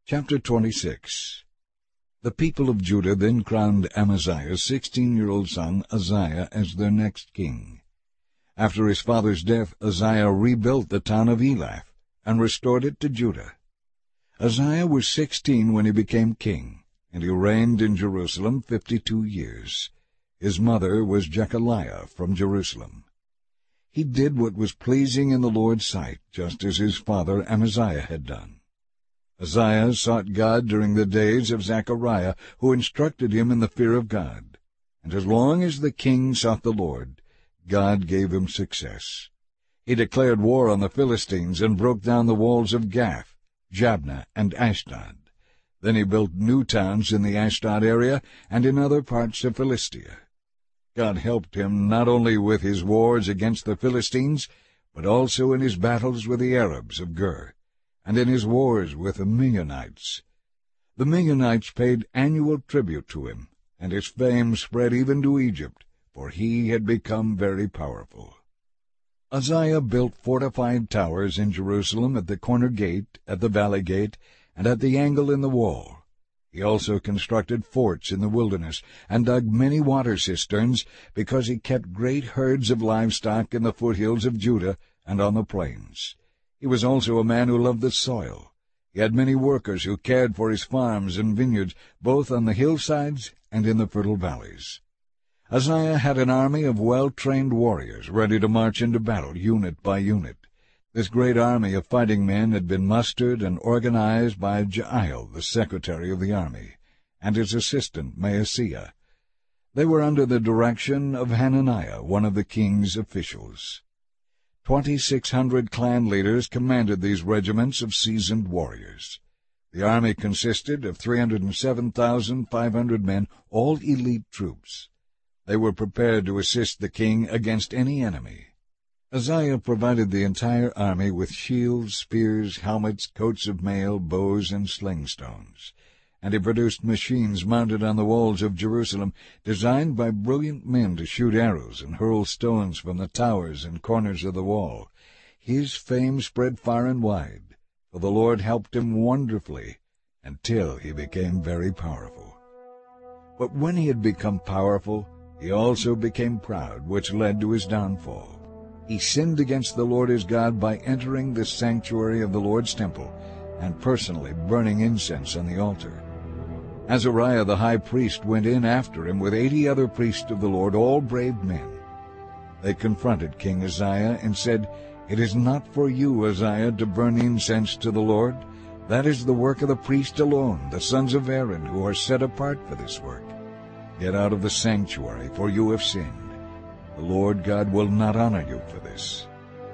Chapter 26. The people of Judah then crowned Amaziah's 16-year-old son Uzziah as their next king. After his father's death, Uzziah rebuilt the town of Elath and restored it to Judah. Uzziah was 16 when he became king, and he reigned in Jerusalem 52 years. His mother was Jechaliah from Jerusalem. He did what was pleasing in the Lord's sight, just as his father Amaziah had done. Uzziah sought God during the days of Zechariah, who instructed him in the fear of God. And as long as the king sought the Lord, God gave him success. He declared war on the Philistines and broke down the walls of Gath, Jabneh, and Ashdod. Then he built new towns in the Ashdod area and in other parts of Philistia. God helped him not only with his wars against the Philistines, but also in his battles with the Arabs of Gur, and in his wars with the Midianites. The Midianites paid annual tribute to him, and his fame spread even to Egypt, for he had become very powerful. Uzziah built fortified towers in Jerusalem at the corner gate, at the valley gate, and at the angle in the wall. He also constructed forts in the wilderness, and dug many water cisterns, because he kept great herds of livestock in the foothills of Judah and on the plains. He was also a man who loved the soil. He had many workers who cared for his farms and vineyards, both on the hillsides and in the fertile valleys. Uzziah had an army of well-trained warriors ready to march into battle, unit by unit. This great army of fighting men had been mustered and organized by Jael, the secretary of the army, and his assistant Maaseiah. They were under the direction of Hananiah, one of the king's officials. 2,600 clan leaders commanded these regiments of seasoned warriors. The army consisted of 307,500 men, all elite troops. They were prepared to assist the king against any enemy. Uzziah provided the entire army with shields, spears, helmets, coats of mail, bows, and sling stones. And he produced machines mounted on the walls of Jerusalem, designed by brilliant men to shoot arrows and hurl stones from the towers and corners of the wall. His fame spread far and wide, for the Lord helped him wonderfully, until he became very powerful. But when he had become powerful, he also became proud, which led to his downfall. He sinned against the Lord his God by entering the sanctuary of the Lord's temple and personally burning incense on the altar. Azariah the high priest went in after him with 80 other priests of the Lord, all brave men. They confronted King Uzziah and said, "It is not for you, Uzziah, to burn incense to the Lord. That is the work of the priest alone, the sons of Aaron, who are set apart for this work. Get out of the sanctuary, for you have sinned. The Lord God will not honor you for this."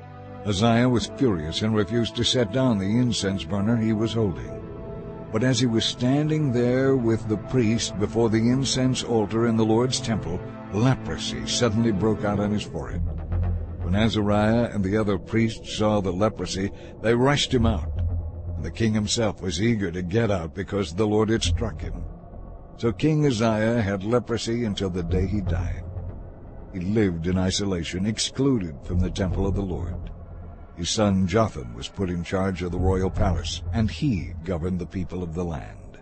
Uzziah was furious and refused to set down the incense burner he was holding. But as he was standing there with the priest before the incense altar in the Lord's temple, leprosy suddenly broke out on his forehead. When Azariah and the other priests saw the leprosy, they rushed him out. And the king himself was eager to get out because the Lord had struck him. So King Uzziah had leprosy until the day he died. He lived in isolation, excluded from the temple of the Lord. His son Jotham was put in charge of the royal palace, and he governed the people of the land.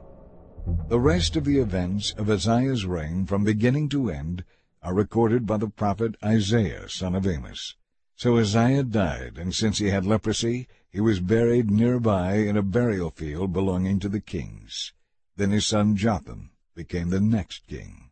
The rest of the events of Uzziah's reign from beginning to end are recorded by the prophet Isaiah, son of Amos. So Uzziah died, and since he had leprosy, he was buried nearby in a burial field belonging to the kings. Then his son Jotham became the next king.